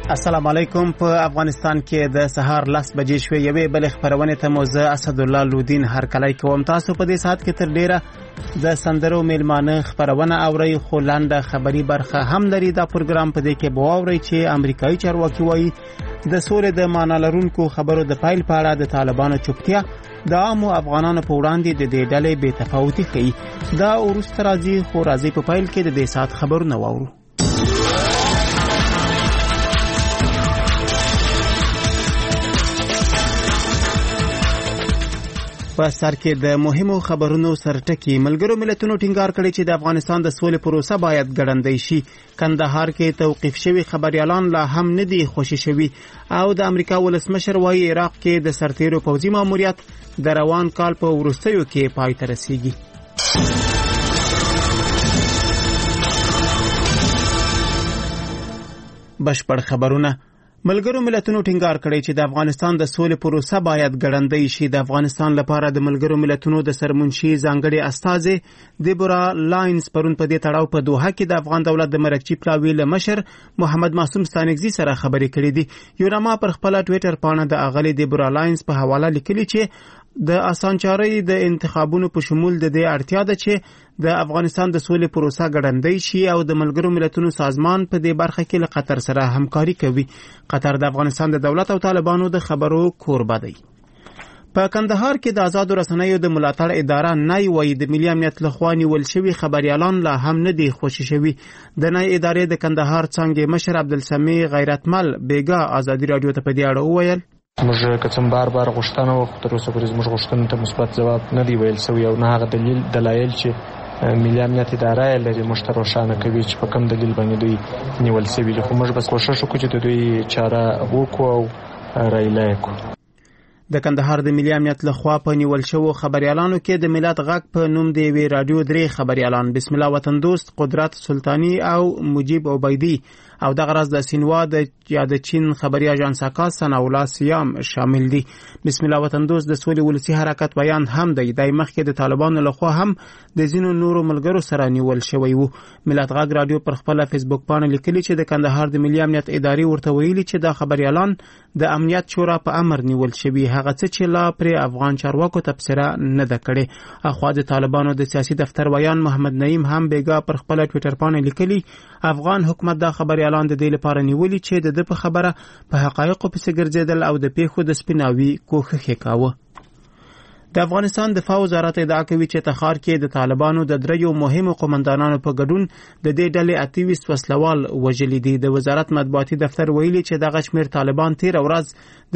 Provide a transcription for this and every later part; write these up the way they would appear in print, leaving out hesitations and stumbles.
السلام علیکم. په افغانستان کې د سهار 10 بجې شوې یوې بل خبرونه ته موزه اسد الله لودین هر کله کوم. تاسو په دې ساعت کې تر ډیره د سندرو میلمانه خبرونه اوري، خو لاندې خبري برخه هم لري. دا پروګرام په دې کې بووري چې امریکایي چارواکي وایي د سولې د معنا لرونکو خبرو د فایل په اړه د طالبانو چوپتیا د عامو افغانانو په وړاندې د دې ډلې بې تفاوتي ښيي. دا وروسته راځي، خو راځي په فایل کې د دې ساعت خبرونه واورو. په سر کې د مهمو خبرونو سرټکی. ملګرو ملتونو ټینګار کړی چې د افغانستان د سولې پروسه باید ګړندۍ شي. کندهار کې توقیف شوی خبريالان لا هم نه دي خوشي شوی، او د امریکا ولسمشر وايي عراق کې د سرتیرو پوځي ماموریت د روان کال په وروستیو کې پای ته رسیږي. بشپړ خبرونه. ملګرو ملتونو ټینګار کړی چې د افغانستان د سولې پروسه باید ګړندۍ شي. د افغانستان لپاره د ملګرو ملتونو د سرمنشي ځانګړي استازي دیبورا لاینز پرون په دې تړاو په دوحه کې د افغان دولت د مرکزی پلاوی له مشر محمد معصوم ستانکزي سره خبرې کړې دي. یوناما پر خپل ټوئیټر پاڼه د اغلی دیبورا لاینز په حواله لیکلي چې د اسانچاري د انتخابونو په شمول د دې اړتیا ده چې د افغانستان د سولې پروسه ګړندۍ شي او د ملګرو ملتونو سازمان په دې برخه کې له قطر سره همکاري کوي. قطر د افغانستان د دولت او طالبانو د خبرو کوربه دی. په کندهار کې د آزادو رسنیو د ملاتړ اداره نای وایي د ملي امنیت لخوا نیول شوي خبريالان لا هم نه دي خوشي شوي. د نای ادارې د کندهار څنګه مشر عبدالسمیع غیرتمل بیګا ازادي رادیو ته په دې اړه وویل موږ کوم بار غوښتنه وکړو، تر اوسه پورې موږ غوښتنې ته مثبت ځواب نه دی ویل شوی او نه هغه دلایل چې ملي امنیت اداره لري موږ ته روښانه کوي چې په کوم دلیل باندې دوی نیول شوي دي. خو موږ بس کوشش وکړو چې د دوی چاره وکړو او رایله کړو. د کندهار د ملي امنیت لخوا په نیول شوو خبريالانو کې د ملت غږ په نوم دی وی رادیو 3 خبريالان بسم الله وطن دوست، قدرت سلطانی او مجيب عبیدی او د غرض د سینوا د یاد چین خبري اژانس کاس سناولا سیام شامل دي. بسم الله وطن دوست د سولې ولسی حرکت بیان هم دی. د مخکې د طالبانو لخوا هم د زینو نورو ملګرو سره نیول شوی وو. ملت غږ رادیو پر خپل فیسبوک باندې لیکلي چې د کندهار د ملي امنیت ادارې ورته ویلي چې د خبريالان د امنیت شورا په امر نیول شوی، هغه څه چې لا پر افغان چارواکو تبصره نه ده کړې. اخوا د طالبانو د سیاسي دفتر ویان محمد نعیم هم بیګا پر خپل ټوئیټر باندې لیکلي افغان حکومت د خبريالان د دې لپاره نیولي چې د په خبره په حقایقو پسې ګرځیدل او د پیښو د سپیناوي کوښښ کاوه. د افغانستان دفاع وزارت ادعا کوي چې تخار کې د طالبانو د دریو مهمو قومندانانو په ګډون د دې ډلې 28 وسلوال وژلي دي. د وزارت مطبوعاتي دفتر ویلي چې دغه شمیر طالبان تیر ورځ د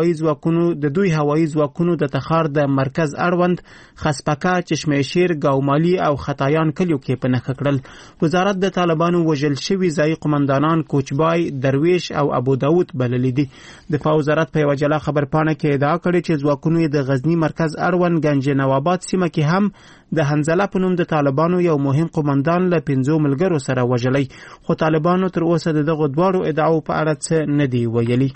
دوی هوایي ځواکونو د تخار د مرکز اړوند خسپکه، چشمه شیر، ګاومالي او خطایان کلیو کې په نښه کړل. وزارت د طالبانو وژل شوي ځای قومندانان کوچبای، درویش او ابو داود بللي دي. دفاع وزارت په یو جلا خبرپاڼه کې ادعا کړې چې ځواکونو د غزنی مرکز اړوند گنج نواباد سیمه کې هم د حنزله په نوم د طالبانو یو مهم قومندان له 5 ملګرو سره وژلی، خو طالبانو تر اوسه دغه دواړو ادعاو په اړه څه نه دی ویلي.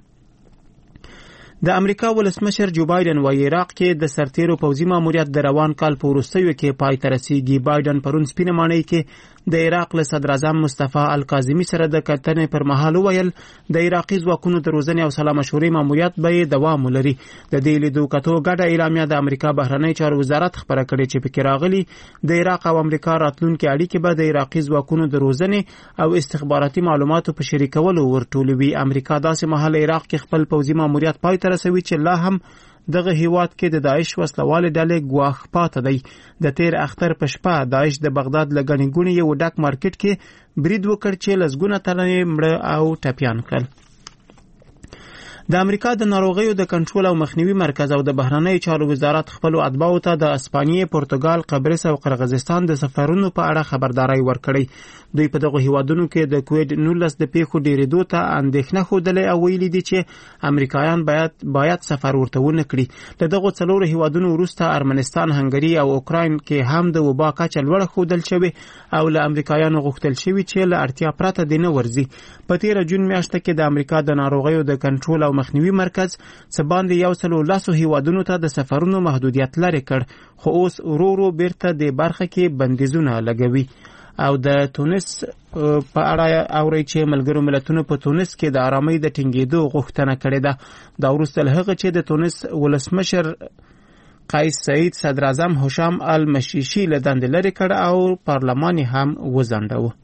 د امریکا ولسمشر جو بایدن وايي عراق کې د سرتیرو پوځي ماموریت د روان کال په وروستیو کې پای ته رسیږي. بایدن پرون سپینه ماڼۍ کې د عراق له صدر اعظم مصطفی الکاظمی سره د کتنې پر مهال ویل د عراقي ځواکونو د روزنې او سلا مشورې ماموریت به دوام ولري. د دې لیدو کتو ګډه اعلامیه د امریکا بهرنی چارو وزارت خبره کړې چې پکې راغلي د عراق او امریکا راتلونکي اړیکې به د عراقي ځواکونو د روزنې او استخباراتي معلوماتو په شریکولو ورټولوي. امریکا داسې مهال عراق کې خپل پوځي ماموریت پای ته رسوي چې لا هم دغه هیواد کې د داعش وسلوال ډلې ګواښ پاتې دی. د تیر اختر په شپه داعش د بغداد لګنې ګونې یو ډک مارکیټ کې برید وکړ چې لسګونه تنه مړه او ټپیان کړل. د امریکا د ناروغیو د کنټرول او مخنیوي مرکز او د بهرنی چارو وزارت خپل اتباعو ته د اسپانیې، پرتګال، قبرس او قرغیزستان د سفرونو په اړه خبرداري ورکړي. دوی په دغه هیوادونو کې د کووډ 19 د پیښو ډیریدو ته اندېښنه خوده او ویلي دي چې امریکایان باید سفر ورته ونه کړي. له دغه څلورو هیوادونو وروسته ارمنستان، هنګري او اوکراین کې هم د وبا کچه لوړه ښودل شوې او له امریکایانو غوښتل شوي چې له اړتیا پرته دې نه ورځي. په تیر جون میاشت کې د امریکا د ناروغیو د کنټرول او مخنیوي مرکز څه باندې 110 هیوادونو ته د سفرونو محدودیت لري کړ، خو اوس ورو ورو بیرته د برخه کې بندیزونه لګوي. او د تونس په اړه اوري چې ملګرو ملتونو په تونس کې د آرامۍ د ټینګېدو غوښتنه کړې ده. دا وروسته له هغه چې د تونس ولسمشر قیس سعید صدر اعظم هشام المشیشي له دندې لرې کړ او پارلمان هم وځنډاوه.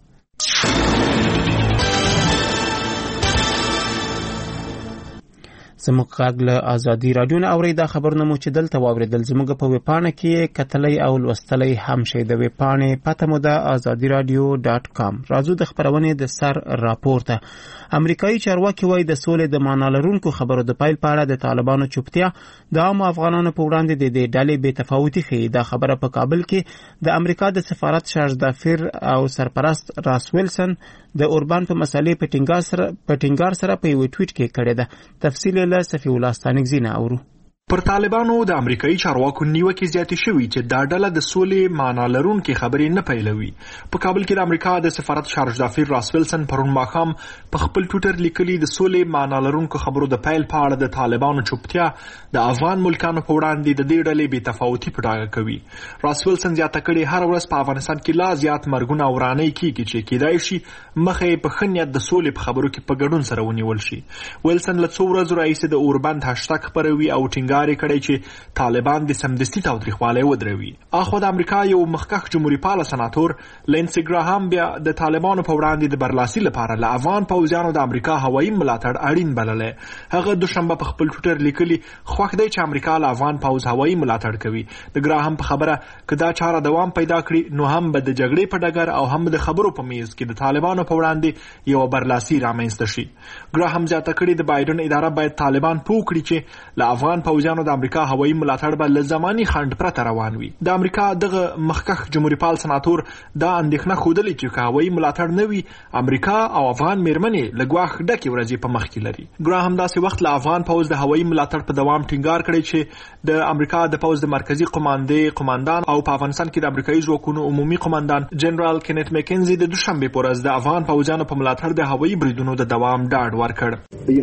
زموږ غږ له ازادي راډیو نه اوري. دا خبرونه مو چې دلته واوریدل زموږ په ویبپاڼه کې کتلی او لوستلی هم شئ. د ویبپاڼې پته مو ده azadiradio.com. راځو د خبرونې د سر راپورته. امریکایي چارواکي وایي د سولې د معنا لرونکو خبرو د پیل په اړه د طالبانو چوپتیا د عامو افغانانو په وړاندې د دې ډلې بې تفاوتي ښیي. دا خبره په کابل کې د امریکا د سفارت شاژدافیر او سرپرست راس ویلسن د اوربان په مسالې په ټینګار سره په یو ټویټ کې کړی ده. تفصیل له صفی الله ستانکزی نه اورو. پر طالبانو د امریکایي چارواکو نیوکې زیاتې شوي چې دا ډله د سولې معنا لرونکې خبرې نه پیلوي. په کابل کې د امریکا د سفارت شارژدافیر راس ویلسن پرون ماښام په خپل ټویټر لیکلي د سولې معنا لرونکو خبرو د پیل په اړه د طالبانو چوپتیا د افغان ملکانو په وړاندې د دې ډلې بې تفاوتي په ډاګه کوي. راس ویلسن زیاته کړې هر ورځ په افغانستان کې لا زیات مرګونه او ورانۍ کیږي چې کېدای شي مخې په ښه نیت د سولې په خبرو کې په ګډون سره ونیول شي. ویلسن له څو ورځو راهیسې د اوربند هاشټاګ خپروي او ټینګار کړی چې طالبان د سمدستي تاوتریخوالی ودروي. اخو د امریکا یو مخکښ جمهوریت پاله سناتور لینسي ګراهام بیا د طالبانو په وړاندې د برلاسي لپاره له افغان پوځیانو د امریکا هوایي ملاتړ اړین بللی. هغه دوشنبه په خپل ټویټر لیکلي خوښ دی چې امریکا له افغان پوځ هوایي ملاتړ کوي. د ګراهام په خبره که دا چاره دوام پیدا کړي نو هم به د جګړې په ډګر او هم د خبرو په میز کې د طالبانو په وړاندې یو برلاسي رامنځته شي. ګراهام زیاته کړي د بایدن اداره باید طالبان پوه کړي چې له افغان پوځیانو د امریکا هوایي ملاتړ به له زماني خنډ پرته روان وي. د امریکا دغه مخکښ جمهوریت پال سناتور دا اندېښنه ښودلې چې که هوایي ملاتړ نه وي امریکا او افغان میرمنې له ګواښ ډکې ورځې په مخ کې لري. ګراهام داسې وخت له افغان پوځ د هوایي ملاتړ په دوام ټینګار کړی چې د امریکا د پوځ د مرکزی قماندان او په افغانستان کې د امریکایي ځواکونو عمومي قماندان جنرال کینت مکنزي د دوشنبه په ورځ د افغان پوځیانو په ملاتړ د هوایي بریدونو د دوام ډاډ ورکړ.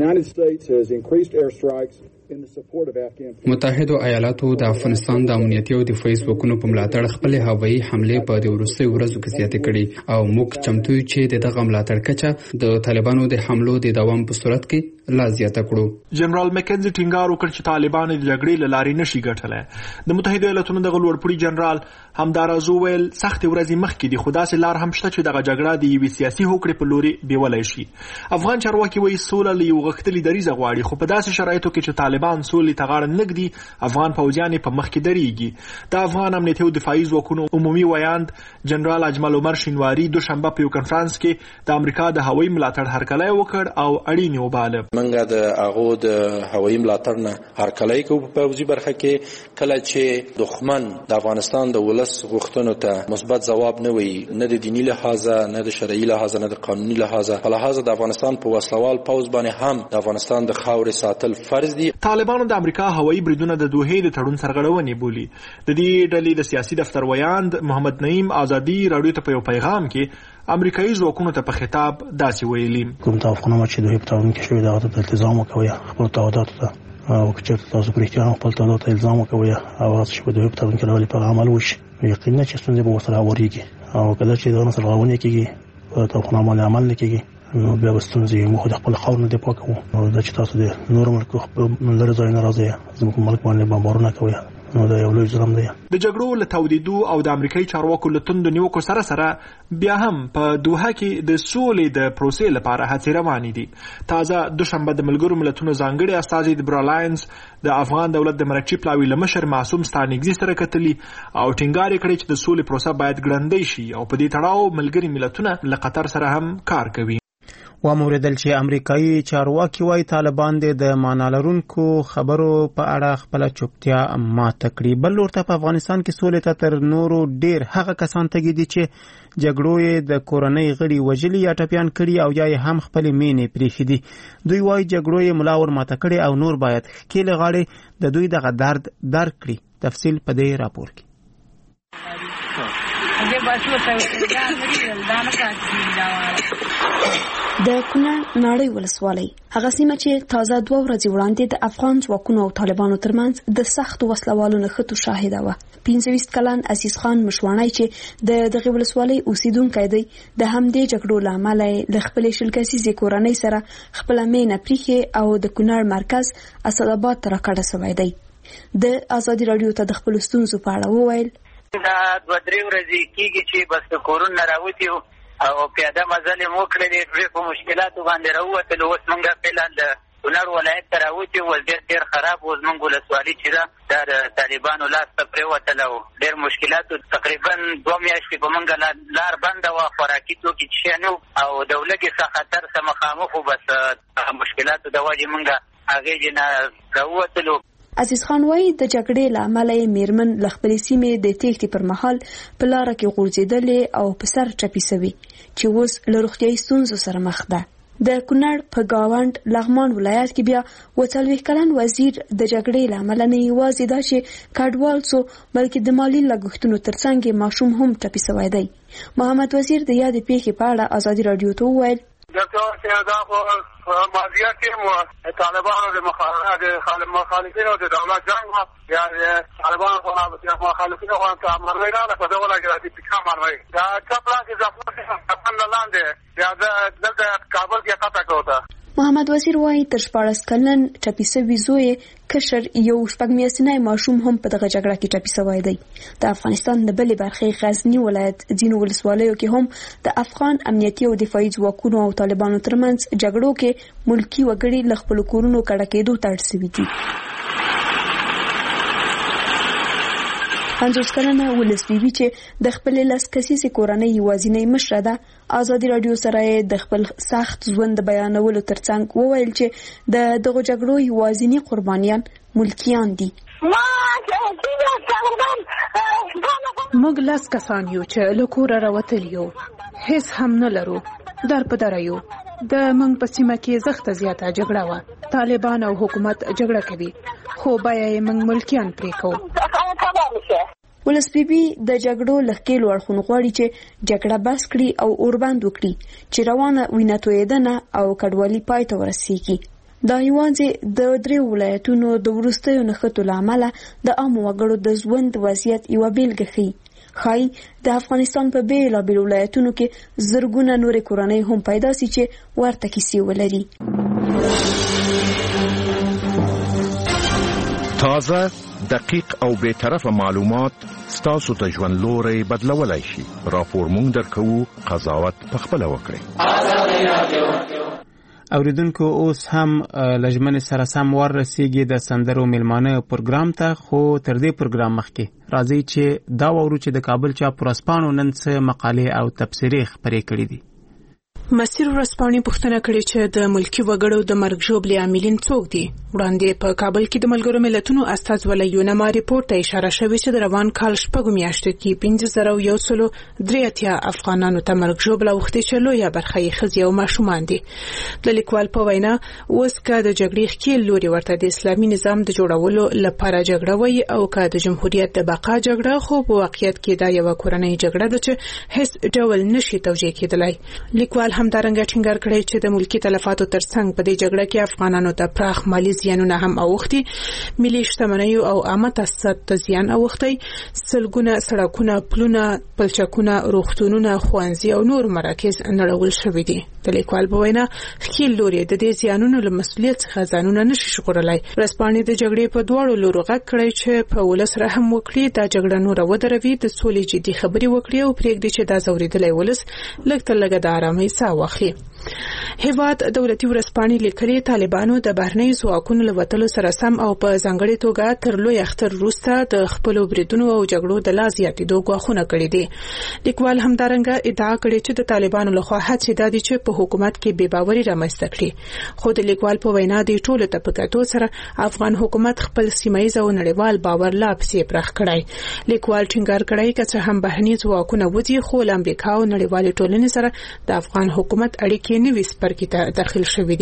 متحده ایالاتو د افغانستان د امنیتي او دفاعي ځواکونو په ملاتړ خپل هوایي حمله په د وروستي ورځو کې زیاتې کړې او موږ چمتو یو چې دغه ملاتړ کچه د طالبانو د حملو د دوام په صورت کې لا زیاته کړو. جنرال مکنزي ټینګار وکړ چې طالبان د جګړې له لارې نشي ګټلی. د متحده ایالاتو د لوړپوړي جنرال همداراز وویل سخت ورځې مخکې دي خو داسې لار هم شته چې دغه جګړه د یوې سیاسي هوکړې په لوري بیولای شي. افغان چارواکي وایي سوله له یو غښتلي دریځه غواړي خو په داسې شرایطو کې چې طالبان سولې ته غاړه نږدي افغان پوځیان په مخ کې درېږي. د افغان امنیتي او دفاعي ځواکونو عمومي ویاند جنرال اجمل عمر شینواري دوشنبه په یو کنفرانس کې د امریکا د هوایي ملاتړ هرکلی وکړ او اړین یې وباله. منګه د هغو د هوایي ملاتړ نه هرکلی کوو په پوځي برخه کې کله چې دښمن د افغانستان د ولس غوښتنو ته مثبت ځواب نه وي نه د دیني لحاظه نه د شرعي لحاظه نه د قانوني لحاظه په لحاظ د افغانستان په وسلوال پوځ باندې هم د افغانستان د خاورې ساتل فرض دي. طالبانو د امریکا هوایي بریدونه د دوحې د تړون سرغړونې بولي. د دې ډلې د سیاسي دفتر ویاند محمد نعیم ازادي راډیو ته په یو پیغام کې امریکایي ځواکونو ته په خطاب داسې ویلي کوم توافقونه چې دوی په تړون کې شوي دغه ته التزام وکوي خپل تعهداتو ته او که چېرته تاسو په رښتیا خپل تعهداتو ته الزام وکوي او هغه چې په دوی په تړون کې راغلي په عمل وشي یقینا چې ستونزې به ورسره هوارېږي او کله چې دغه سرغړونې کېږي په توافقنامه باندې عمل نه کېږي نو بیا به ستونزې موږ د خپل خاورې نه دفاع کوو. دا چې تاسو د نورو ملکو لرې ځایونه راځئ زموږ ملک باندې بمبارونه کوئ نو دا یو لوی ظلم دی. د جګړو له تودېدو او د امریکایي چارواکو له توندو نیوکو سره سره بیا هم په دوحه کې د سولې د پروسې لپاره هڅې روانې دي. تازه دوشنبه د ملګرو ملتونو ځانګړي استازي د برالاینس د افغان دولت د مرکزي پلاوي له مشر معصوم ستانکزي سره کتلي او ټینګار کړی چې د سولې پروسه باید ګړندۍ شي او په دې تړاو ملګري ملتونه له قطر سره هم کار کوي. وموریدل چې امریکایي چارواکي وایي طالبان د معنا لرونکو خبرو په اړه خپل چوپتیا ماته کړې. بل لورته په افغانستان کې سولې ته تر نورو ډیر هغه کسان تګي دي چې جګړو یې د کورنۍ غړي وژلي یا ټپیان کړي او یا هم خپل مینې پریښي دي. دوی وایي جګړو یې ملا ور ماته کړي او نور باید ښکېلې غاړې د دوی دغه درد درک کړي. تفصیل په دې راپور کې. د کونړ ناړۍ ولسوالۍ هغه سیمه چې تازه 2 ورځې وړاندې د افغان ځواکونو او طالبانو ترمنځ د سختو وسلوالو نښتو شاهده وه. 25 کلن عزیز خان مشوانی چې دغه ولسوالۍ اوسیدونکی دی د همدې جګړو له امله له خپلې شل کسیزې کورنۍ سره خپله مینه پریښې او د کونړ مرکز اسداباد ته راکډه سوی دی. د ازادي راډیو ته د خپلو ستونزو په اړه وویل دا 2-3 ورځې کېږي چې بس د کورونه راوتي او پیاده مزل یې وکړلې په مشکلاتو باندې راووتلو. اوس موږ فعلا د کونړ ولایت ته راوتي وضعیت ډېر خراب و. زموږ ولسوالي چې ده دا د طالبانو لاس ته پرېوتله او ډېر مشکلاتو تقریبا 2 میاشتې په موږ لار بنده وه. خوراکي توکي څه نه او د ولږې څخه خطر سره مخامخ وو. بس مشکلاتو د وجې موږ هغې نه راووتلو. عزیز خان وایي د جګړې له امله میرمن له خپلې سیمې د تېښتې پر مهال په لاره کې غورځېدلې او په سر ټپي سوي چې اوس له روغتیایي ستونزو سره مخ ده. د کونړ په گاوند لغمان ولایت کې بیا 40 کلن وزیر د جګړې له امله نه یوازې دا چې کډوال څو بلکې د مالی لګښتونو ترڅنګ ماشوم هم ټپي سوی دی. محمد وزیر د یادې پیښې په اړه ازادي راډیو ته وویل ماضیه کې طالبانو د مخالفینو د دولت جنگ یا طالبانو مخالفینو ته مرمۍ راغله په دغه لګیا دي پکا مرمۍ دا چپلا کې ځپل لاندې یا د کابل کې قطع کوته. محمد وزیر وایي تر 14 کلن ټپي سوي زوی کشر یو شپږ میاشتنی ماشوم هم په دغه جګړه کې ټپي سوی دی. د افغانستان د بلې برخې غزنی ولایت ځینو ولسوالیو کې هم د افغان امنیتي او دفاعي ځواکونو او طالبانو ترمنځ جګړو کې ملکی وګړي له خپلو کورونو کډه کېدو ته اړ سوي دي. 50 کلنه ولس بیبي چې د خپلې 10 کسیزې کورنۍ یوازینۍ مشره ده ازادي راډیو سره د خپل سخت ژوند بیانولو ترڅنګ وویل چې دغه جګړو یوازینۍ قربانیان ملکیان دي. موږ 10 کسان یو چې له کوره راوتلي یو، هیڅ هم نه لرو، در په دره یو. د موږ په سیمه کې سخته زیاته جګړه وه. طالبان او حکومت جګړه کوي خو بیا یې موږ ملکیان پرې کوو. ولس بیبي د جګړو لښکېلو اړخونو غواړي چې جګړه بس کړي او اوربند وکړي چې روانه وینه تویېدنه او کډوالي پای ته ورسیږي. دا یوازې د 3 ولایتونو د وروستیو نښتو له امله د عامو وګړو د ژوند وضعیت یوه بیلګه ښیي. ښایي د افغانستان په بېلابېلو ولایتونو کې زرګونه نورې کورنۍ هم پیدا سي چې ورته کیسې ولري. تازه، دقیق او بی‌طرفه معلومات ستاسو ته ژوند لوري بدلولای شي. راپور مونږ درکوو، قضاوت پخپله وکړئ. اوریدونکو اوس هم لجمن سره سم ورسیږي د سندرو میلمانه پروګرام ته. خو تر دې پروګرام مخکې راځي چې دا وورو چې د کابل چاپ ورځپاڼو نن څه مقالې او تبصرې خپرې کړې دي. مسیر ورځپاڼې پوښتنه کړې چې د ملکی وګړو د مرګ ژوبلې عاملین څوک دي. وړاندې په کابل کې د ملګرو ملتونو استازولۍ یونما ریپورت ته اشاره شوې چې د روان کال 6 میاشتو کې 5183 افغانانو ته مرګ ژوبله اوښتې چې لویه برخه یې ښځې او ماشومان دي. د لیکوال په وینا اوس که د جګړې ښکېل لوري ورته د اسلامي نظام د جوړولو لپاره جګړه وایي او که د جمهوریت د بقا جګړه، خو په واقعیت کې دا یوه کورنۍ جګړه ده چې هیڅ ډول نشي توجیه کېدلی. لیکوال همدارنګه ټینګار کړی چې د ملکی تلفاتو ترڅنګ په دې جګړه کې افغانانو ته پراخ مالی زیانونه هم اوښتي، ملي شتمنیو او عامه تاسیسات ته زیان اوښتی، سلګونه سړکونه، پلونه، پلچکونه، روغتونونه، ښوونځي او نور مراکز نړول شوي دي. د لیکوال په وینا ښکېل لوري د دې زیانونو له مسؤلیت څخه ځانونه نشي ژغورلی. ورځپاڼې د جګړې په دواړو لورو غږ کړی چې په ولس رحم وکړي، دا جګړه نوره ودروي، د سولې جدي خبرې وکړي او پرېږدي چې دا ځورېدلی ولس لږ تر لږه د آرامۍ ساه واخلي. هیواد دولتي ورځپاڼې لیکلي طالبانو د بهرنیو ځواکونو له وتلو سره سم او په ځانګړې توګه تر لوی اختر وروسته د خپلو بریدونو او جګړو د لا زیاتېدو ګواښونه کړي دي. لیکوال همدارنګه ادعا کړې چې د طالبانو لخوا هڅې دا دي چې په حکومت کې بې باوري رامنځته کړي. خو د لیکوال په وینا د ټولو ته په کتو سره افغان حکومت خپل سیمایي او نړیوال باور لا پسې پراخ کړی. لیکوال ټینګار کړی که څه هم بهرني ځواکونه وځي، خو له امریکا او نړیوالې ټولنې سره د افغان حکومت اړیکې نوي څپرکي ته داخل شوي دي.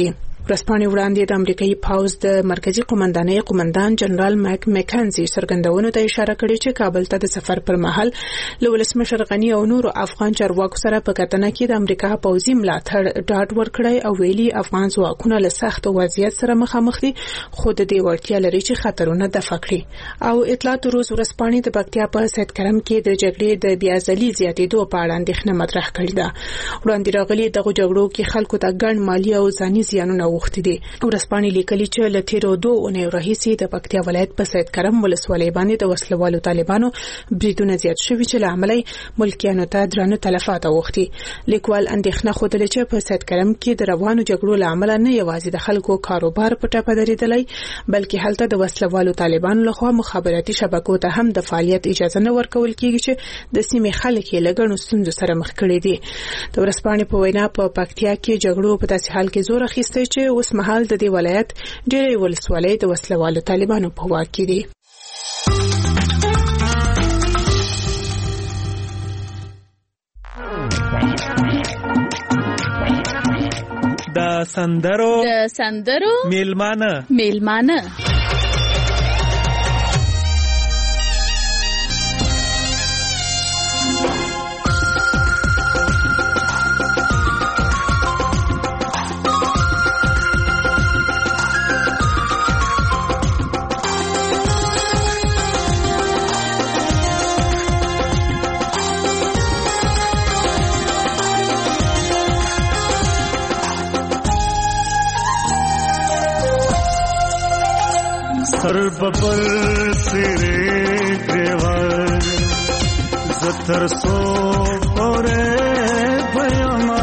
ورځپاڼې وړاندې د امریکایي پوځ د مرکزی قومندانۍ قومندان جنرال مک میکنزي څرګندونو ته اشاره کړې چې کابل ته د سفر پر مهال له ولسمشر غنی او نورو افغان چارواکو سره په کتنه کې د امریکا پوځي ملاتړ ډاډ ورکړی او ویلي افغان ځواکونه له سخت وضعیت سره مخامخ دي خو د دې وړتیا لري چې خطرونه دفع کړي. او اطلاعات روز ورځپاڼې د پکتیا په سید کرم کې د جګړې د بیا ځلي زیاتېدو په اړه اندېښنه مطرح کړې ده. وړاندې راغلي دغه جګړو کې خلکو ته ګڼ مالي او ځاني زیانونه وخت دي. ورځپاڼې لیکلي چې له تیرو 2 اونیو راهیسې د پکتیا ولایت په سید کرم ولسوالۍ باندې د وسلوالو طالبانو بریدونه زیات شوي چې له امله ملکیانو ته درانه تلفات اوښتي. لیکوال اندېښنه خوده چې په سید کرم کې د روانو جګړو له امله نه یوازې د خلکو کاروبار په ټپه درېدلی بلکې هلته د وسلوالو طالبانو لخوا مخابراتي شبکو ته هم د فعالیت اجازه نه ورکول کیږي چې د سیمې خلک یې له ګڼو ستونزو سره مخ کړي دي. د ورځپاڼې په وینا په پکتیا کې جګړو په داسې حال کې زور اخیستی چې اوس مهال د دې ولایت ډېرې ولسوالۍ د وسلوالو طالبانو په واک کې دي. د سندرو میلمانه سر ببر سره گریوان زتر سو پوره پیما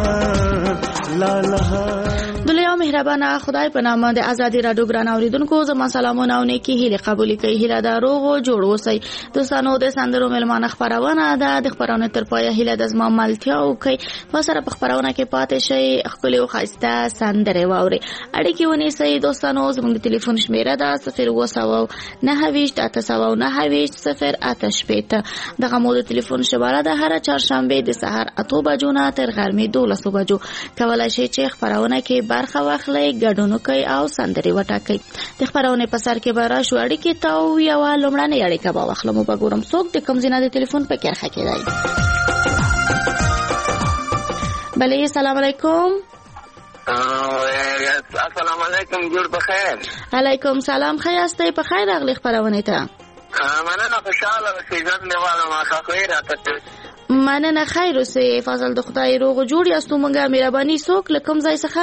لاله دلیا مهربانه خدای په نامه د ازادي رادیو ګران اوریدونکو زما سلامونه او نیکی هیله قبول کړئ. هیله دا روغ او جوړ اوسئ. دوستانو د سندرو ملمانه خبرونه ده د خبرونه تر پایه هیله د زما ملتیا او کوي وسره په خبرونه کې پاتې شي خپل او خاصه سندره واوري. اړیکې ونیسئ دوستانو. زموږ د ټلیفون شمیره ده 02998 دغه مو د ټلیفون شماره ده. هر چهارشنبه د سحر 8 بجو نه تر غرمې 12 بجو کولای شئ چې خبرونه کې برخه واخلئ ګډون کوي او سندري وټاکئ. د خبرونه په سر کې به راشو اړیکې تاو یو لمړنۍ اړیکه به واخلم په ګورم څوک د کوم ځای د ټلیفون په کارخه کې دی. بله السلام علیکم. السلام علیکم جوړ بخیر. علیکم سلام خیاسته په خیر اغلی خبرونه ته. مننه خوشاله اوسئ نیواله ما خیر راته. مننه خیر اوسئ فضل د خدای روغ جوړ یاستو مونږه مهرباني څوک لکم ځای څخه.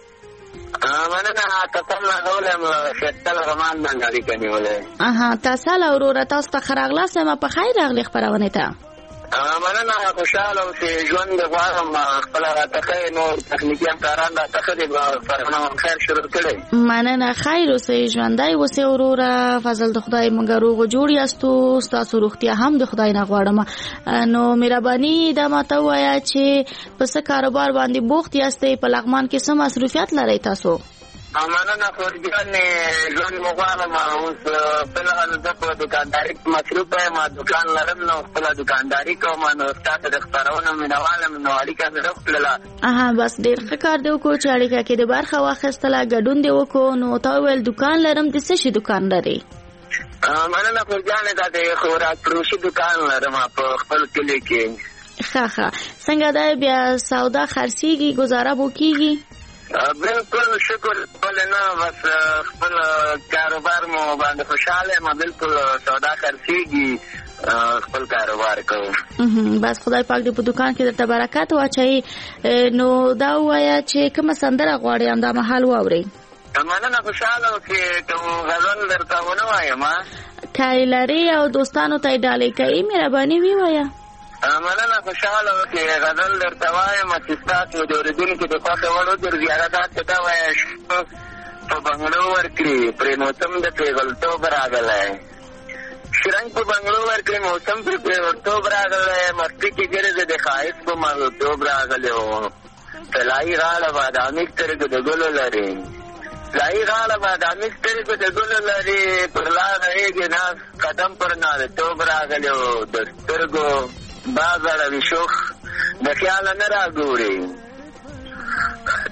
مننه تاسو له غولم شتل غمان باندې اړیکه نیولې. تاسو له ورور تاسو ته خراغلا سم په خیر اغلی خبرونه ته. مننه خوشاله اوسئ ژوند غواړم خپل راته نو تخنیکی کاران د تخریب فرنه خیر شروع کړي. مننه خیر اوسئ ژوندای اوسئ ورور فضل د خدای مونږ روغ جوړ یاستو تاسو روغتیا هم د خدای نه غواړم. نو مهرباني دا ماته وایا چې پس کاروبار باندې بوخت یاستئ په لغمان کې سم مصروفیت لرئ تاسو؟ مننه خورجان ژوند مغواړم اوس په لحاظ د دکانداري مصروف یم. دکان لرم نو خپل دکانداري کوم نو تاسو د خبرونو مینوالم نو اړیکه مې وکړه. بس ډېر ښه کار دی وکړو چې اړیکه کې د برخه واخیستله ګډون دی وکړو. نو تا ویل دکان لرم د څه شي دکان لري؟ مننه خورجان دا د خوراک فروشي دکان لرم په خپل کلی کې. ښه څنګه دا بیا سودا خرڅیږي گزاره بو کیږي؟ بالکل شکر نه بس خپل کاروبار مو باندې خوشاله ما بالکل سودا خرڅیږي خپل کاروبار کوم. بس خدای پاک دې په دکان کې درته برکت واچي. نو دا وایا چې کوم سندره غواړې انده محل واوري؟ مننه خوشاله اوسئ. کوم غزل درته ونوایم کایلری او دوستانو ته ډالۍ کوي مهرباني وی وایا. مننه خوشاله اوسئ. غزل درته وایم چې تاسو د اوریدونکو د خوښې وړ وګرځي. هغه داسې دا وایي په بنګړو ورکړي پرې موسم د پیغلتوب راغلی. شرنګ په بنګړو ورکړي موسم پرې پیغلتوب راغلی. مستي کې ګرځې د ښایست په مغلتوب راغلی و. طلایي غاړه بادامي سترګې د ګلو لري. طلایي غاړه بادامي سترګې د ګلو لري. پر لاره یې ناز قدم پر نارتوب راغلی و. د سترګو بازړوي شوخ د خیال نه راګوري.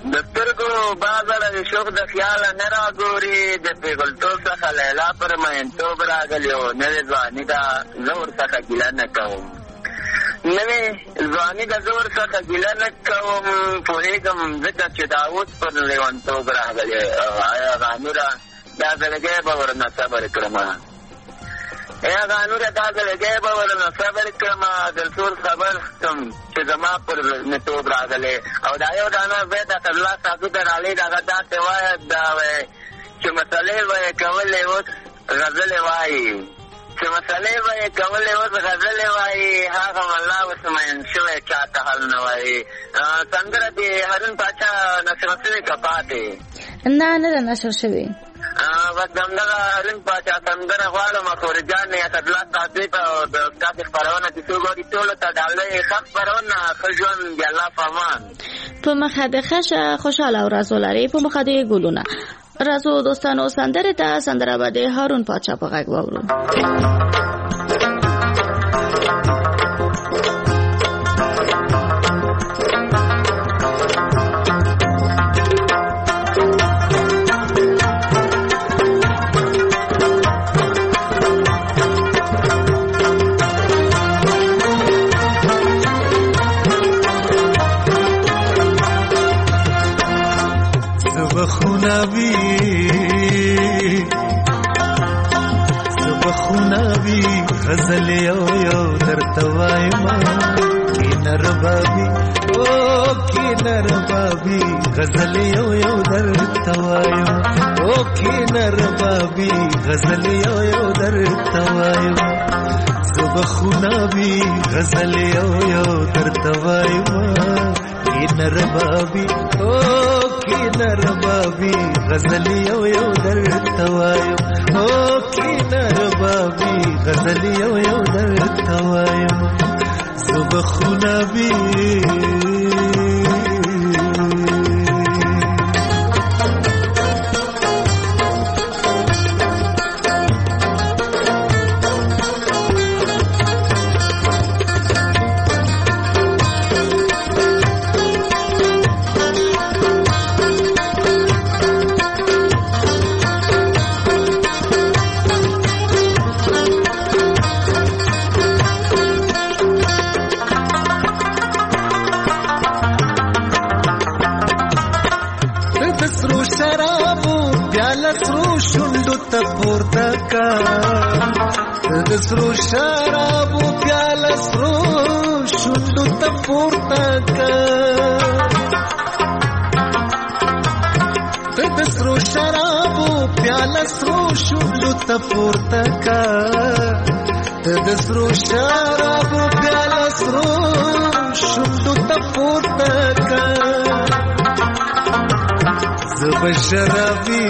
د سترګو بازاره د شوق د خیاله نه راګوري د پیغلتوب څخه لیلا پر مینتوب راغلی او نوې ځواني ده زه ورڅخه ګیله نه کوم نوې ځواني ده زه ورڅخه ګیله نه کوم پوهېږم ځکه چې دا اوس پر لیونتوب راغلی آیا غانوره دا زړګی به ورنه صبر کړمه یا غانوره دا زړګی به ورنه صبر کړمه د ټول خبر شم چې زما پر لیونتوب راغلی او دا یو دانه بیت الله ساتو ته رالی دغه داسې وایه دا وایي چې مسلې به یې کولې اوس غزلې وایي چې مسلې به یې کولې اوس غزلې وایي هغه ملا اوس مین شوی چاته حل نه وایي سندره د هارون پاچا نشر شوې که پاتې نه ده نشر شوې بس همدغه هارون پاچا سندره غواړم خورجان اسدالله قاضي ته او د استاد خپرونه چې څوک ګوري ټولو ته ډالۍ ښه خپرونه ښه ژوند د الله په امان په مخه د ښه خوشحاله ورځ ولرئ په مخه د ګلونه راځو دوستانو سندره ته سندره به د هارون پاچا په غږ واورو بخوناوی غزل یو یو درته وایم کینر بابی او کینر بابی غزل یو یو درته وایم او کینر بابی غزل یو یو درته وایم بخوناوی غزل یو یو درته وایم کینر بابی او کینر بابی غزل یو یو درته وایم او کینر بابی غزل یو یو درته وایم زبخونابی سرو شرابو پیاله سرو شوندو ته پورته کا د سرو شرابو پیاله سرو شوندو ته پورته کا د سرو شرابو پیاله سرو شوندو ته پورته کا زبشرابی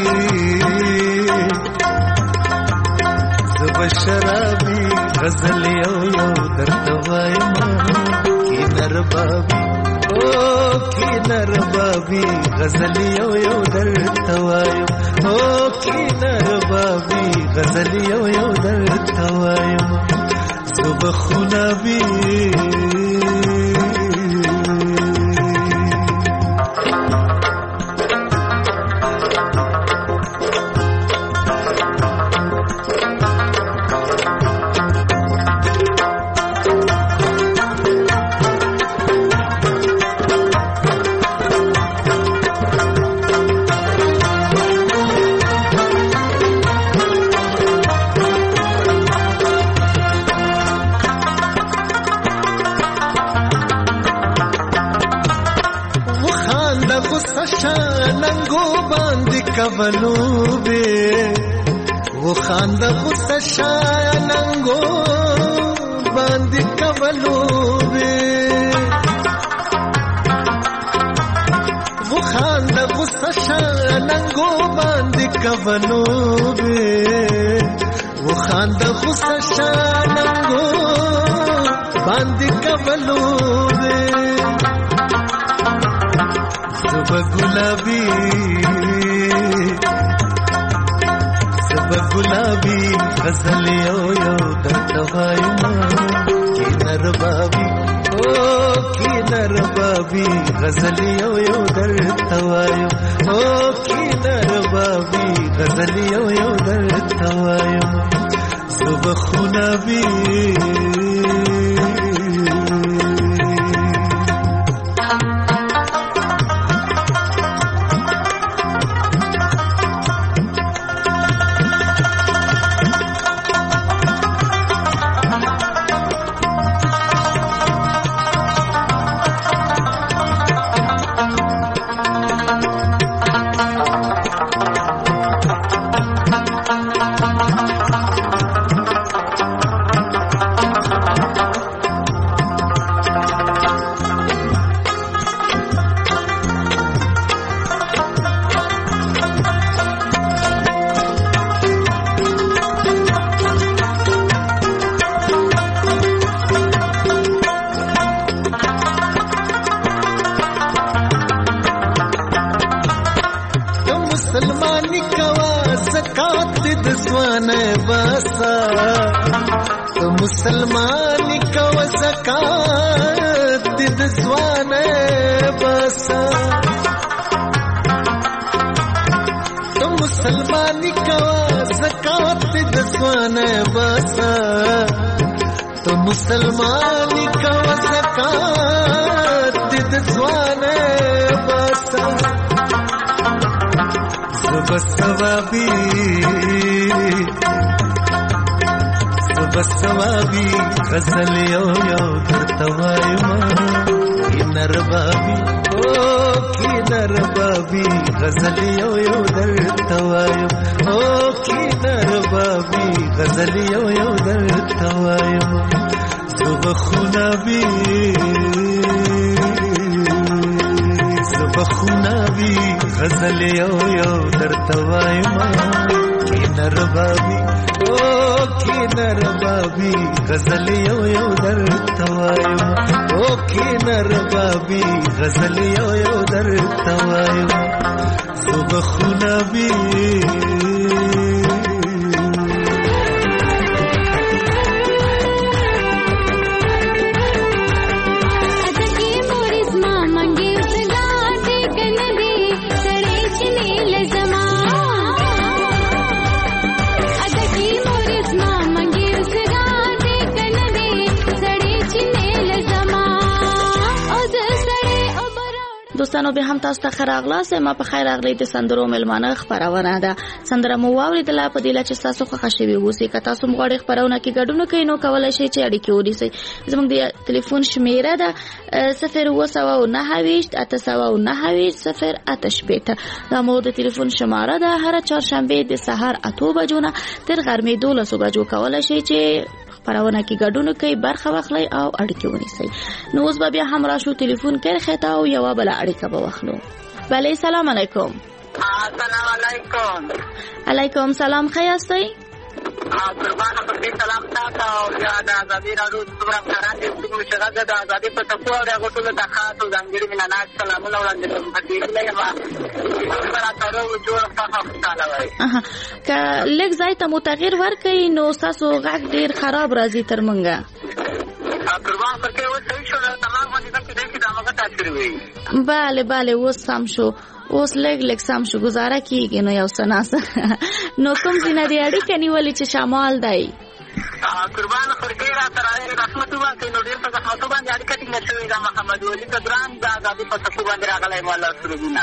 بشرابی غزل یو یو درته وایم کینر بابی او کینر بابی غزل یو یو درته وایم او کینر بابی غزل یو یو درته وایم زبخونابی کولوبه و خاند غصه شایننگو باندې کولوبه و خاند غصه شایننگو باندې کولوبه و خاند غصه شایننگو باندې کولوبه زبا گلابی گلابی غزل یو یو درته وایم کینر بابی او کینر بابی ربابي غزل یو یو درته وایم او کینه ربابي غزل یو یو درته وایم زبخونه بي مسلمانی کو زکات د ځوانه بسا تو مسلمانی کو زکات د ځوانه بسا تو مسلمانی کو زکات د ځوانه بسا زبسوابی بسوابي غزل یو یو درته وایم کینر بابي او کینر بابي غزل یو یو درته وایم او کینر بابي غزل یو یو درته وایم زبخونه بي غزل یو یو درته وایم کینر بابي او کینر بابي غزل یو یو درته وایم او کینر بابي غزل یو یو درته وایم زبخونه بي دوستانو به هم تاسو ته خراغلاس ما په خیر راغلی د سندرو ملمانه خبرونه ده سندره مو واوریدله په دې چې تاسو خوښ شوي اوسئ که تاسو مغواړئ خبرونه کې ګډون کوئ نو کولی شئ چې اړیکې ونیسئ زموږ د تلیفون شمیره ده 07928 دا مو د تلیفون شماره ده هر چهارشنبه د سهار 8 بجو نه تر غرمې 12 بجو کولی شئ چې خبرونه کې ګډون کوي برخه واخلئ او اړیکې ونیسئ نو اوس به بیا هم راشو تلیفون کې خطا او یو بل اړیکه به واخلو بله سلام علیکم السلام علیکم علیکم سلام خیاستئ قربانه پر دې سلام تاسو او یا د ازادي راډیو پروګرام کاران دي چې شغه د ازادي په تاسو او هغه ټول د خاصو ځانګړي مینانات سلامونه وړاندې کوم په دې لګي ما سره جوړ تاسو تعالی وای که لږ ځای ته متغیر ورکړئ نو تاسو غږ ډیر خراب راځي تر منګه قربان پر کې و صحیح شو تمام باندې چې دا موږ تاثیر وي bale اوس سم شو اوس لږ سم شو گزاره کیږي نو یو سناسه نو کوم ځینې دی اړیکه نیولې چې شمال دی قربان پر کې را تر رحمت الله کې نو ډیر څه رحمت باندې اړیکه ټینګه شوې ده محمد ولی قدران دا د پټکو باندې راغلی مولا سروبینا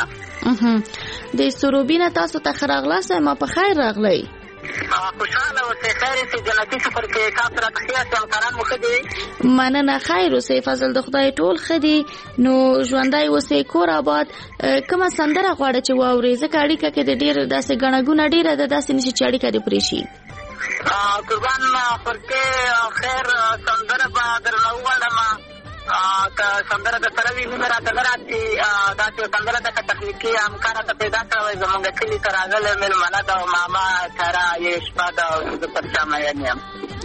د سروبینا تاسو ته خراغلاسه ما په خیر راغلی خوشاله اوسئ خیر چې جنتي سفر کې تاسو راته ښه همکاران مو ښه دي مننه خیر اوسئ فضل د خدای ټول ښه دي نو ژوندی اوسئ کور آباد کومه سندره غواړئ چې واورئ ځکه اړیکه کې د ډېر داسې ګڼه ګوڼه ډېره ده داسې نه شي چې اړیکه دې پرې شي قربان پر کې خیر سندره به درنه وواړم که سندره د سره وي مینه راته نه راځي دا چې سندره ده که تخنیکي همکاره ته پیدا کړی زمونږ کلي ته راغلی مېلمانه ده او ماما چاره یې شپه ده او زه پر شا مین یم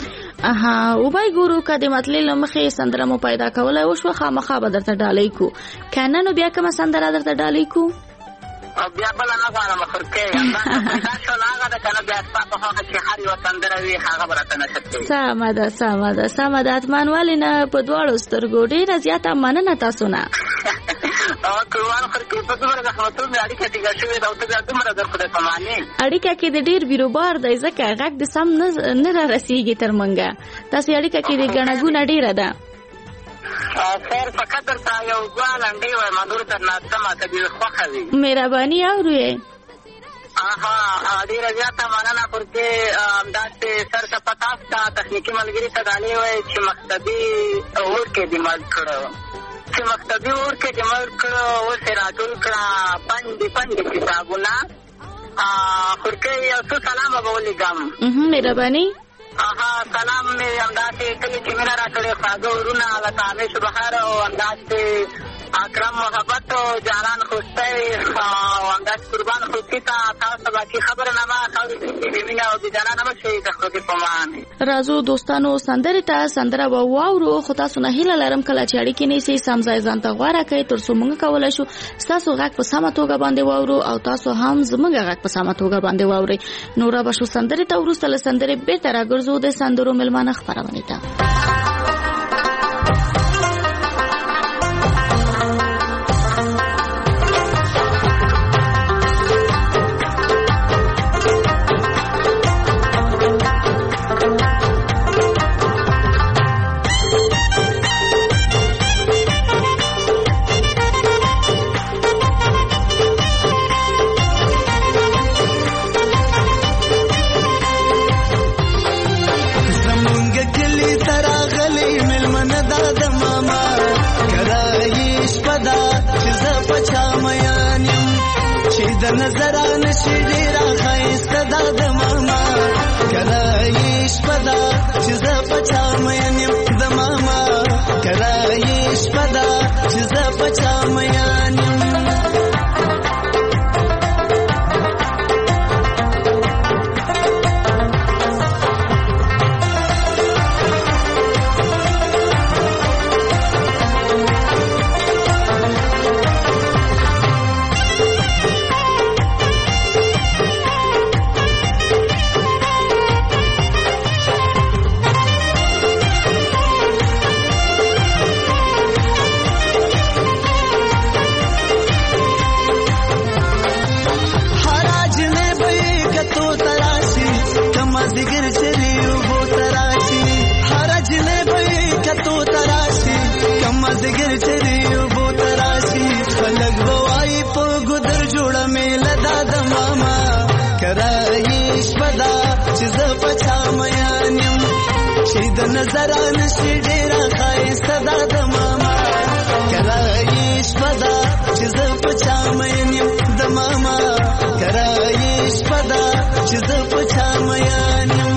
وبای ګورو که د مطلع له مخې سندره مو پیدا کولی وشوه خامخا به درته ډالۍ کو که نه نو بیا کومه سندره درته ډالۍ کو بیا بله نه غواړم خورکې پیدا شول هغه ده که نه بیا ستا په خوښه چې هر یوه سندره وي هغه به راته نشد کوي سمه ده حتما ولې نه په دواړو سترګو ډېره زیاته مننه تاسو نه کروان خر کې په دومره زحمتونو اړیکه ټینګه شوې ده او ته بیا دومره در خدای په معنی اړیکه کې د ډیر بیروبار دی ځکه غږ د سم نه رسیږي تر منګه تاسو اړیکه کې د غنګونه ډیره ده خیر فقط درته یو دوه لنډې وایم نور تر ناسمه که دې خوښه وي مهرباني اورئ ډیره زیاته مننه پرته همداسې سرسپه تاسو ته تخنیکي ملګري ته ډالۍ وایم چې مقصدي اور کې دې مړ کړو چې مقصدي اور کې دې مړ کړو اوس یې راټول کړه پنډې کتابونه خورکۍ یو څو سلامه به ولیږم مهرباني سلام مې همداسې کله چې مینه راکړې خواږه ورونه لکه همیش بهر او همداسې اکرم محبت او جانان خوستی او همداسې قربان خوستی ته تاسو باقي خبره نه ما خاورې چې مینه او بېجانانه به شي د خدای په مان راځو دوستانو سندرې ته سندره به واورو خو تاسو نه هیله لرم کله چې اړیکې نیسئ سم ځای ځان ته غوره کړئ تر څو موږ کولی شو ستاسو غږ په سمه توګه باندې واورو او تاسو هم زموږ غږ په سمه توګه باندې واورئ نو را به شو سندرې ته وروسته له سندرې بېرته راګرځو د سندرو مېلمانه خپرونې ته نظران شي ډیره ښایسته ده د ماما کله یې شپه ده چې زه په چا مین یم د ماما کله یې شپه ده چې زه په چا مین یم نظران شي ډیره ښایسته ده د ماما کله یې شپه ده چې زه په چا مین یم د ماما کله یې شپه ده چې زه په چا مین یم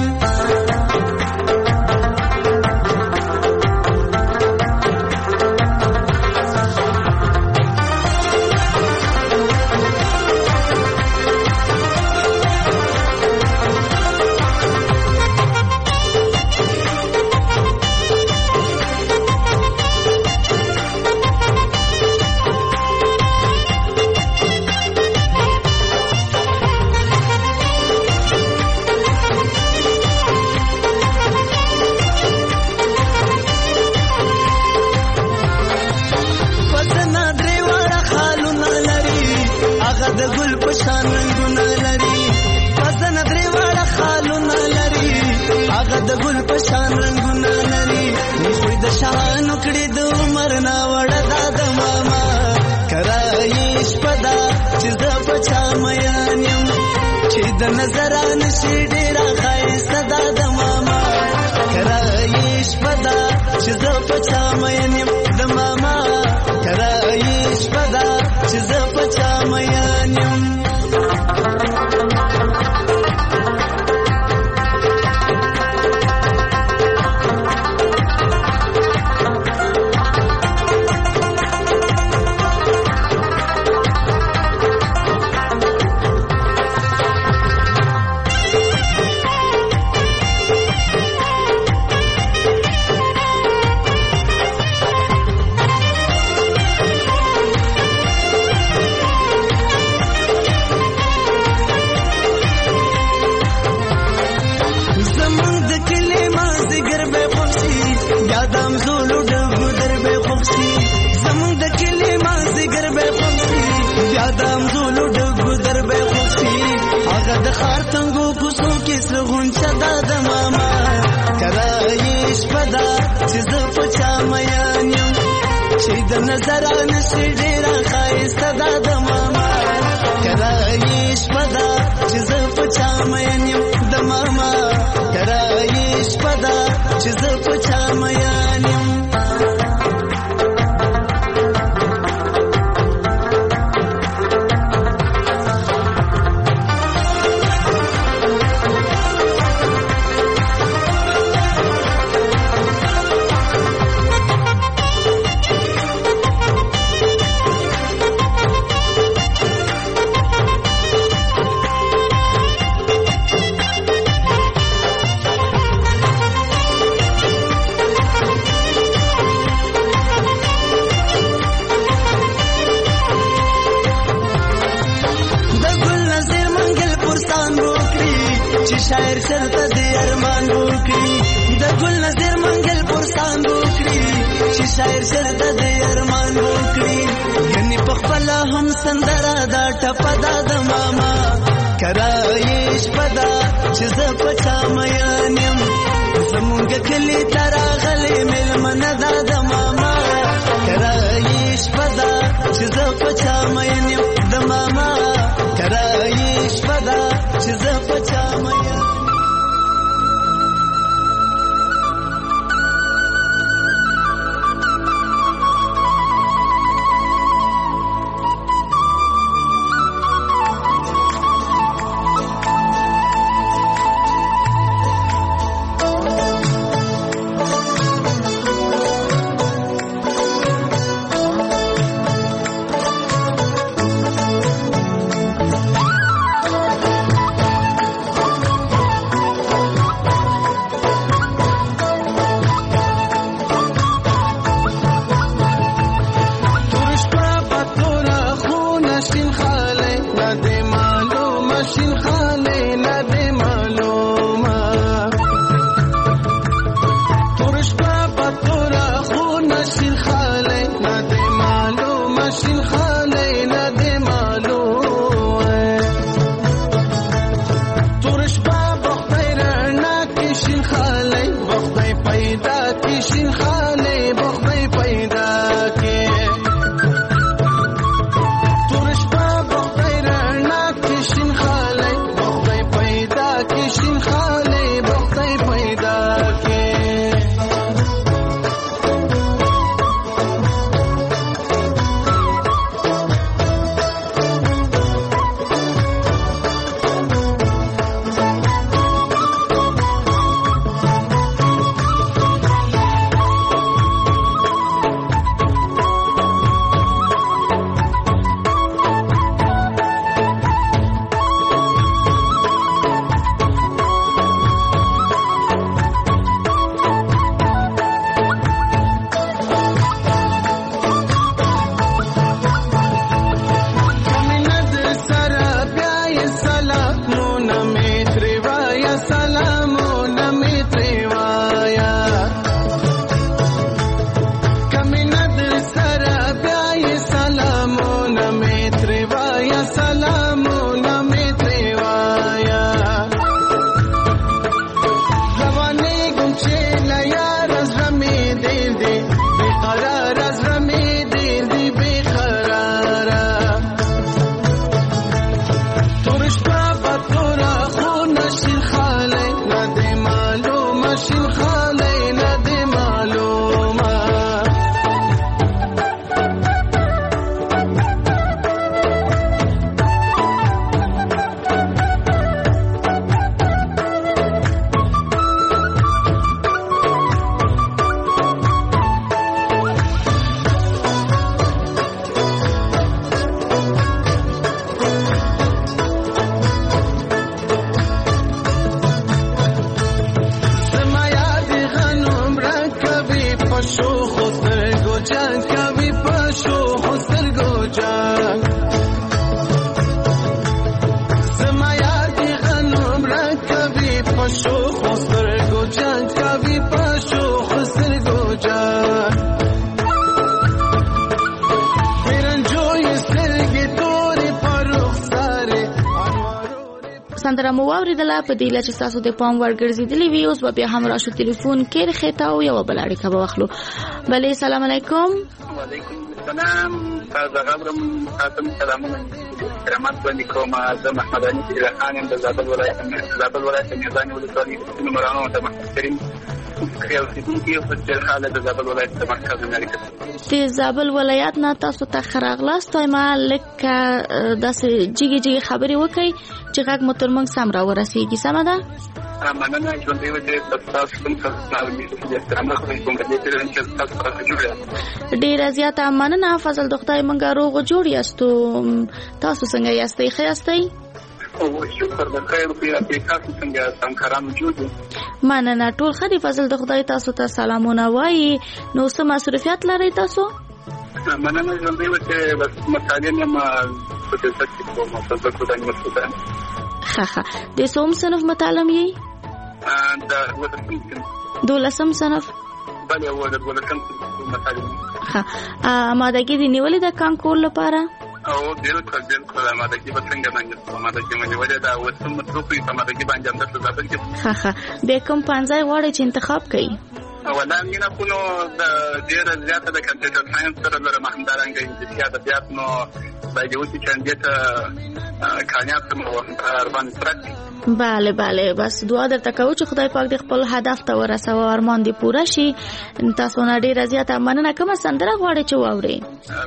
نظران شي ډیره ښایسته ده د ماما کله یې شپه ده چې زه په چا مین یم د ماما کله یې شپه ده چې زه په چا مین یم زمون د کلی ما زګر د نظر نشي ډیر خایسته د ماما کرایش پدا چې زه په چا مین یم د ماما کرایش پدا چې زه په چا مین یم شاعر چرته د ارمان وکړي د ګل نظر منګل پرستان وکړي چې شاعر چرته د ارمان وکړي یعنی په خپل هم سندره دا ټپدا د ماما کرایش پدا چې زه په چا مین یم زمونږ کلی تراغلې مېلمنه دا د ماما کرایش پدا چې زه په چا مین یم د ماما کرایش پدا چې زه په چا مین سندره مو واوریدله په دې لچ تاسو د پام ورګرځیدلی وی. اوس بیا هم راشو ټلیفون کې خېتا او یو بل اړیکه به واخلو. بله سلام علیکم. وعلیکم السلام. تاسو غبرم تاسو سلامونه کرامات باندې کوم. زه محمد علي خان یم د زابل ولایت میزان ولسوالۍ د مرانو د محترم یو سیدونکي په څیر حاله د زابل ولایت د مرکز امریکا د زابل ولایت نه تاسو ته خراغلاست ما لکه داسې جګی خبرې وکړي چې غږ مو تر موږ سم را ورسیږي. سمه ده؟ مننه. ژوندۍ وجه تاسو ډیره زیاته مننه. فضل د خدای موږ روغ جوړ یاستو. تاسو څنګه یاستئ؟ ښه یاستئ؟ او شکر د خیر په تاسو څنګه همکاران موجود دي؟ مننه. ټول ښه دي. فضل د خدای تاسو ته سلامونه وایي. نو څه مصروفیت لرئ تاسو؟ مننه. ژوندۍ وجه بس مطالعه ما په دې څه کوم څه کو د مسعودان. ښه د څوم صنف مطالعه یې؟ دولسم صنف. بله و د دولسم مطالعه. ښه آمادګي دې نیولې ده کانکور لپاره؟ او بالکل آمادګي به څنګه باندې آمادګي مې ولې دا وسم مطلوبي آمادګي باندې هم د زابل کې. ښه به کوم پنځه غواړي چې انتخاب کړي؟ ولا مینا کونو د ډیر زیاته د کمپیوټر ساينس سره لره مهندرانګ انجنیري ادبیات نو باید یو چې چندته کامیاب مو ارمان پرتی. بله بس دعا درته کوم چې خدای پاک دې خپل هدف ته ورسوي، ارمان دې پوره شي. تاسو نه ډیره زیاته مننه. کومه سندره غواړئ چې واورئ؟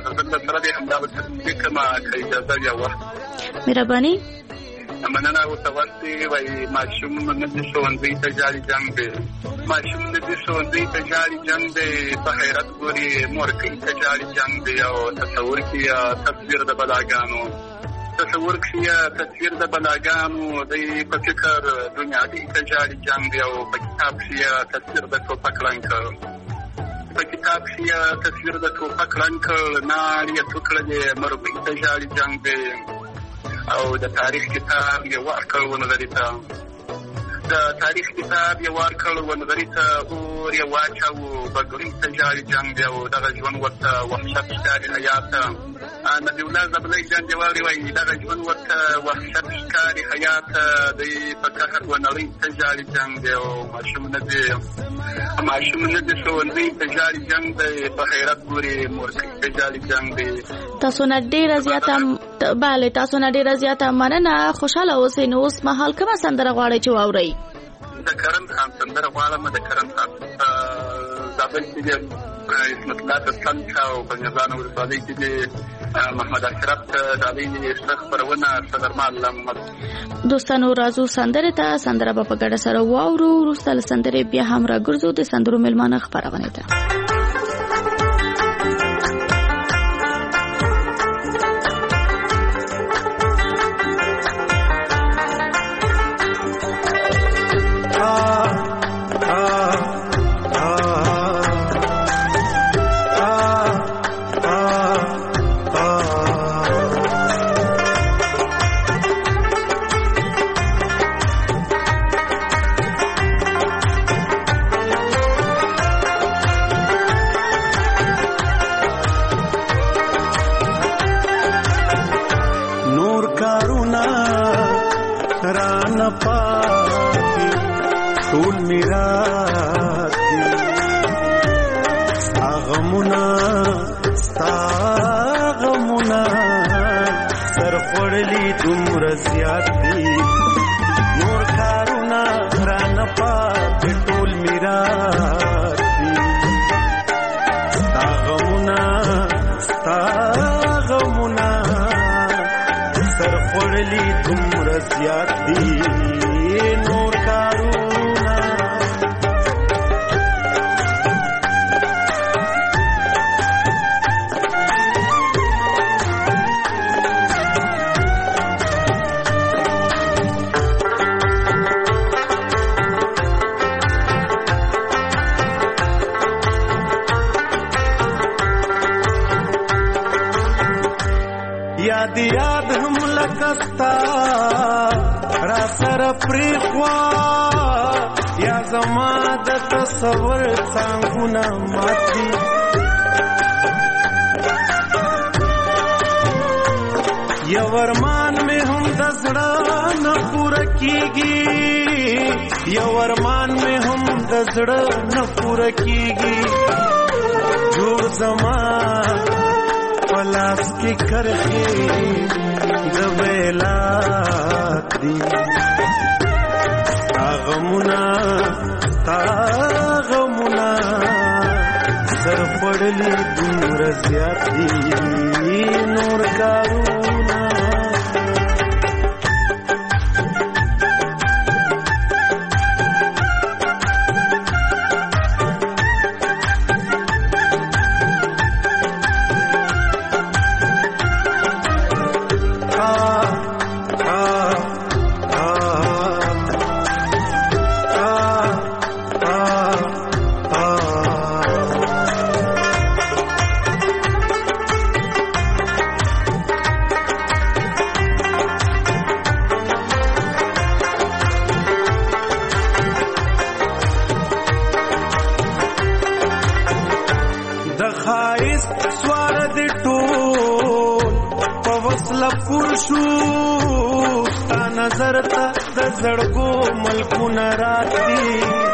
مهرباني. مننه. او توسي وای ماشوم نه دي ښوونځي ته جاري جنگ دی، ماشوم نه دي ښوونځي ته جاري جنگ دی، په حیرت ګوري مور کې ته جاري جنگ دی. او تصور کې تصویر د بلاګانو، تصور کې تصویر د بلاګانو دی، په فکر دنیا دې ته جاري جنگ دی. او په کتاب کې تصویر د ټوپک لنګ، په کتاب کې تصویر د ټوپک لنګ ناری ټوکړه مرګ ته جاري جنگ دی. او د تاریخ کتاب یو ورکړ ونغری ته، د تاریخ کتاب یو ورکړ ونغری ته، اور یو واچو بګړی ته جاري جنگ دی. او دغه ژوند ورته وحشت ښکاري حیات. نبی الله زبلی جان جواری وایي دغه ژوند ورته وحشت ښکاري حیات دی، په قهر ونړۍ ته جاري جنگ دی. او ماشوم نه دي ښوونځي ته جاري جنگ دی، په حیرت ګوري مورکۍ ته جاري جنگ دی. تاسو نه ډیره زیاته مننه. خوشاله اوسئ. نو اوس مهال کومه سندره غواړئ چې واورئ؟ د کرم خان سندره غواړم. د کرم خان زابل کې د اسمت الله تسلم او بنجان ولسوالۍ کې د محمد اشرف دالي شیخ پرونه صدرمال محمد. دوستانو راځو سندره ته. سندره په ګډه سره واورو. وروسته سندره بیا هم راګرځو د سندرو ملمانه خبرونه ته. یاد هم لکستا را سر پریخوا، یا زما د تصور څنګهونه ماتي. یو ارمان مې هم د زړه نه پوره کیږي یو ارمان مې هم د زړه نه پوره کیږي جوړ زما پلاس کې کرخي د بیلات دی تاغمنا سر پړلی دور زیات دی نور کارونه نظر ته د زړګو ملکونه راځي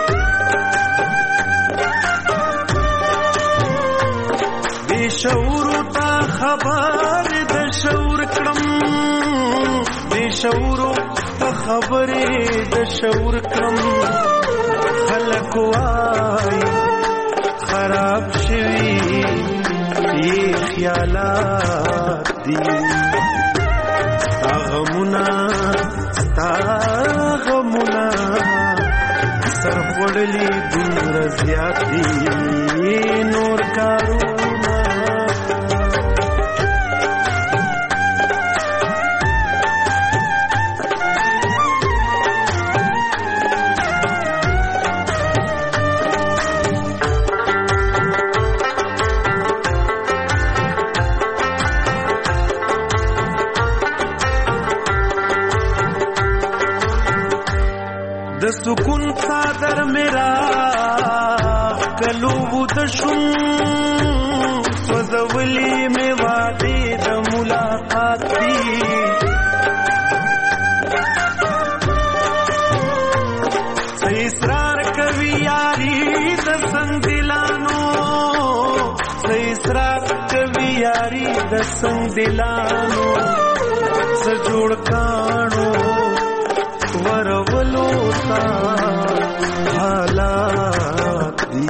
بے شعور ته خبر د شعور کړم بے شعور ته خبر د شعور کړم خلک وای خراب شوي یې خیالات دي غمونا سر پړلی دور زیات دی نور کارونه د سکون صادر میرا کلو د شوم سوزولی می وعده د ملاقات دی اصرار کوي یاري د څنګ دلانو اصرار کوي یاري د څنګ دلانو سجوړ کانو ورولو تا حالات دی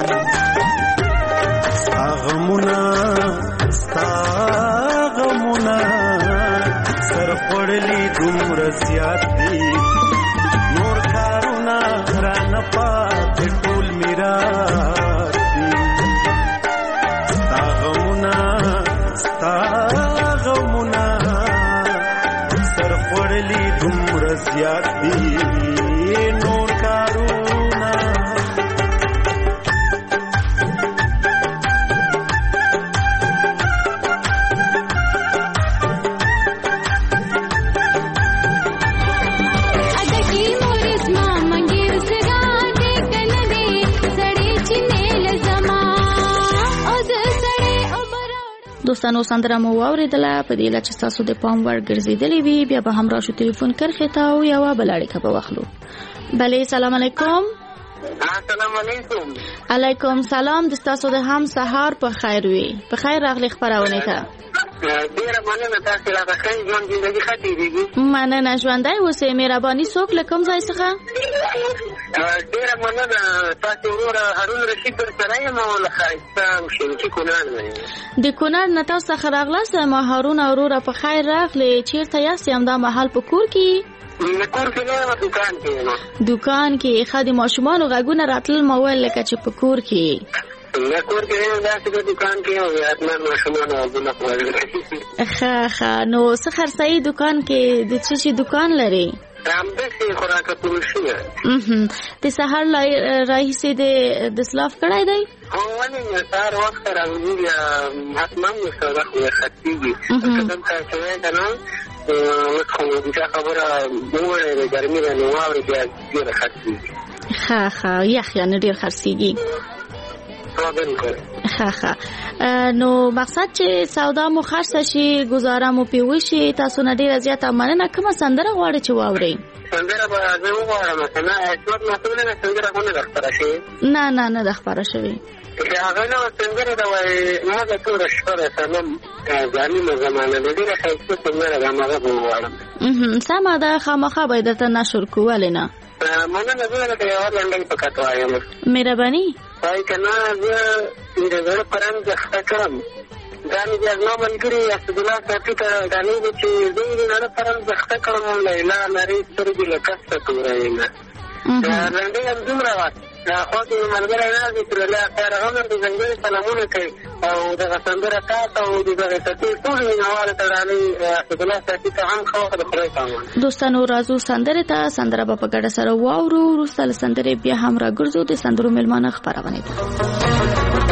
ستاغمونا سر پړلی دور زیات دی نور کارونا رانه پات ټول میرات دی ستاغمونا سر پړلی دور زیات دی نور کارونا دوستانو سندره مو واوریدله په دې لچ تاسو د پام ور ګرځیدلې وی بیا به هم راشو ټلیفون کرخه تا او یو بلاړی کبه واخلو بله سلام علیکم السلام علیکم علیکم سلام د تاسو د هم سهار په خیر وي په خیر راغلی خبرونه ته ډیره مننه تاسو راغلی ژوند دې خاطر دی مننه ژوندای اوسې مهرباني څوک لکم ځای څخه ډیره مننه تاسو ورور هارون رشید سره یم او لخوا شینکی کونړ د کونړ نه تاسو څخه راغلاست ما هارون اورور په خیر راغلی چیرته یاست هم دا محل په کور کې کور کې نه دکان کې خادم ماشومان او غږونه راتل موبایل لکه چې په کور کې نه کور کې نه داسې د دکان کې او اتمن ماشومان او غږونه کوي ښه نو څه خرڅي دکان کې د څه شي دکان لري هم د څه خوراک پروشي د سحر راهیسه د سلاف کړای دی او ونی سار وخت راوړي حتمن سره خو خطيږي کله چې نه خو دا خبره موږ د ګرمي نه نواره ډیر خطيږي ښه یخ یعنی ډیر خرڅيږي ها نو مقصد چې سودا مو خرڅ شي گزاره مو پیوشي تاسو نه ډیره زیاته مننه کومه سندره غواړئ چې واورئ سندره به زه وغواړم مثلا اسمت مسؤل نه سندره خو نه خبره شي نه د خبره شوی هغه نو سندره دا وای ما د ټول شپه سلام ځاني زمانه د ډیره خیسته سندره دا ما غواړم سما دا خامخا به درته نشر کول نه مننه زه د یو لنډه پکات وایم مهرباني پای کنه زه د زړه پران ځخته کړم دا مې نو ملګری اسد الله صاحب ته دا نه چې زه نه پران ځخته کړم لیلا لري سترګې لکسته توراینا لنډه هم دومره وات خو دې ملګری نه دي چې له خیر هم د څنګه سلامونه کوي او د سندره تاسو او د غټي ټول نواره ترانه اسد الله صاحب ته هم خو د خبرې کوم دوستانو راځو سندره ته سندره په ګډه سره واورو وروسته سندره بیا هم راګرځو د سندرو ملمانه خبرونه ده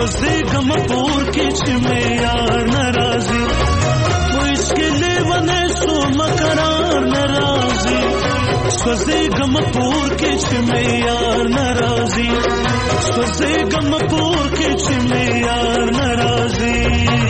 गम पूर की यार नाराजी वो इसके लिए बने سوځېږم پور کې چې مې یار ناراضي سوځېږم پور کې چې مې یار ناراضي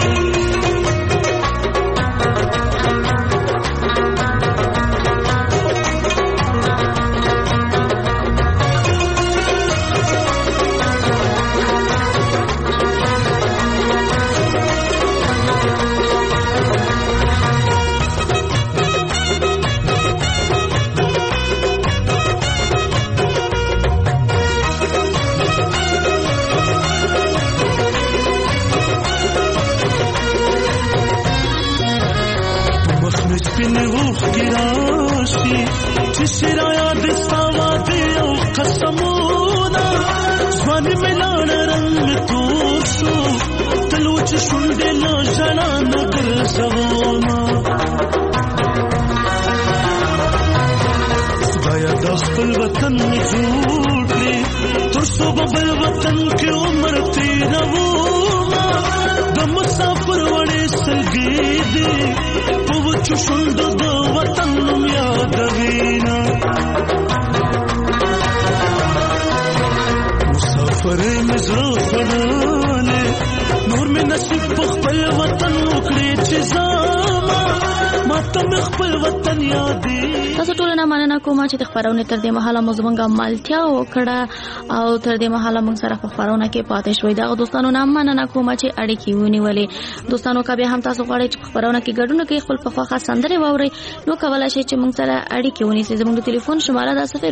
شرایا دستاوا دیو قسمونا ځواني ملان رنگ توشو تلوچ شونډې لا ژړا نه ګرځوما خدایا د خپل وطن جوړ کړې تر څو بل وطن کې عمر تیروما د مسافر وړې سلګې دې په وچو شونډو د وطن نوم یادوینا مسافر مزرو خړاله نور مې نصیب په خپل وطن وکړې چې زما ماته خپل وطن یادې. تاسو ټول نه مننه کوم چې خبرونه تر دې مهاله مزمنګ مالتیا وکړه او تر دې مهاله موږ سره خبرونه کې پاتې شوې. دا دوستانو نه مننه کوم چې اړیکې ونیولې. دوستانو کا به هم تاسو غواړئ چې خبرونه کې ګډون کې خپل په خواخه سندره ووري نو کولای شئ چې موږ سره اړیکې ونیسئ. زموږ د ټلیفون شماره ده 029289080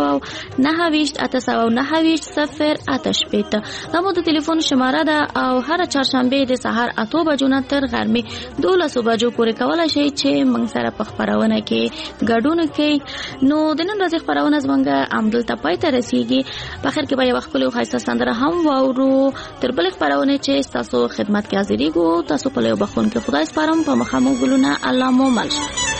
دا مو د ټلیفون شماره ده او هر چهارشنبه د سهار 8 بجو نه تر غرمې 12 بجو پورې کولای شئ چې موږ سره په خبرونه کې ګډون کوي. نو د نن ورځې خبرونه زمونږ عمدلته پای ته رسیږي. په اخر کې به یو خپل خاصه سندره هم واورو تر بل خبرونه چې تاسو خدمت کې حاضرېږو. تاسو په لوي بخون کې خدای سپارم په مخامو ګلونه الله مو مل.